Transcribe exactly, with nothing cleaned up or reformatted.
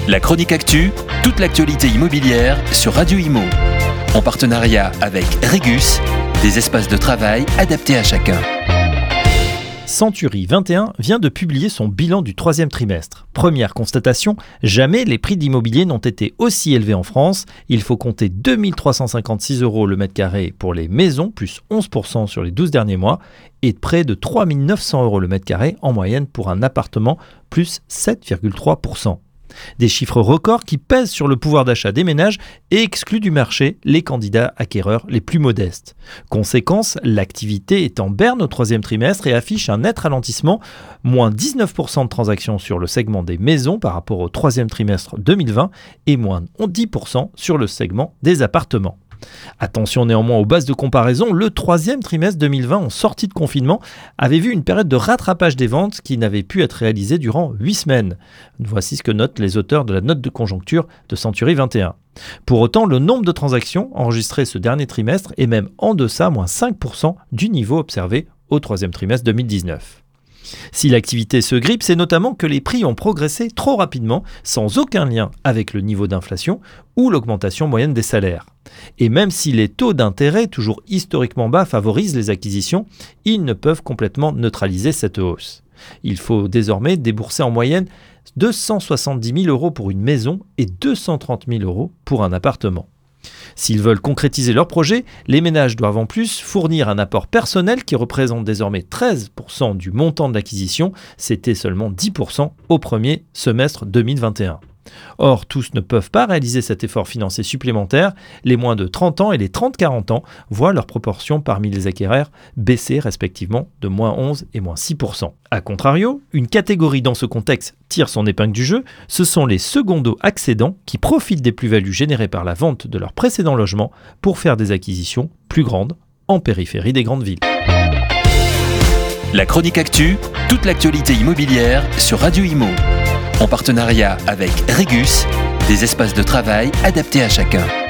La chronique actu, toute l'actualité immobilière sur Radio Imo. En partenariat avec Regus, des espaces de travail adaptés à chacun. Century vingt et un vient de publier son bilan du troisième trimestre. Première constatation, jamais les prix d'immobilier n'ont été aussi élevés en France. Il faut compter deux mille trois cent cinquante-six euros le mètre carré pour les maisons, plus onze pour cent sur les douze derniers mois, et près de trois mille neuf cents euros le mètre carré en moyenne pour un appartement, plus sept virgule trois pour cent. Des chiffres records qui pèsent sur le pouvoir d'achat des ménages et excluent du marché les candidats acquéreurs les plus modestes. Conséquence, l'activité est en berne au troisième trimestre et affiche un net ralentissement, moins dix-neuf pour cent de transactions sur le segment des maisons par rapport au troisième trimestre deux mille vingt et moins dix pour cent sur le segment des appartements. Attention néanmoins aux bases de comparaison, le troisième trimestre deux mille vingt en sortie de confinement avait vu une période de rattrapage des ventes qui n'avait pu être réalisée durant huit semaines. Voici ce que notent les auteurs de la note de conjoncture de Century vingt et un. Pour autant, le nombre de transactions enregistrées ce dernier trimestre est même en deçà, moins cinq pour cent du niveau observé au troisième trimestre deux mille dix-neuf. Si l'activité se grippe, c'est notamment que les prix ont progressé trop rapidement, sans aucun lien avec le niveau d'inflation ou l'augmentation moyenne des salaires. Et même si les taux d'intérêt, toujours historiquement bas, favorisent les acquisitions, ils ne peuvent complètement neutraliser cette hausse. Il faut désormais débourser en moyenne deux cent soixante-dix mille euros pour une maison et deux cent trente mille euros pour un appartement. S'ils veulent concrétiser leur projet, les ménages doivent en plus fournir un apport personnel qui représente désormais treize pour cent du montant de l'acquisition, c'était seulement dix pour cent au premier semestre deux mille vingt et un. Or, tous ne peuvent pas réaliser cet effort financier supplémentaire. Les moins de trente ans et les trente à quarante ans voient leur proportion parmi les acquéreurs baisser respectivement de moins onze et moins six pour cent. A contrario, une catégorie dans ce contexte tire son épingle du jeu, ce sont les secondo-accédants qui profitent des plus-values générées par la vente de leur précédent logement pour faire des acquisitions plus grandes en périphérie des grandes villes. La chronique actu, toute l'actualité immobilière sur Radio Imo. En partenariat avec Regus, des espaces de travail adaptés à chacun.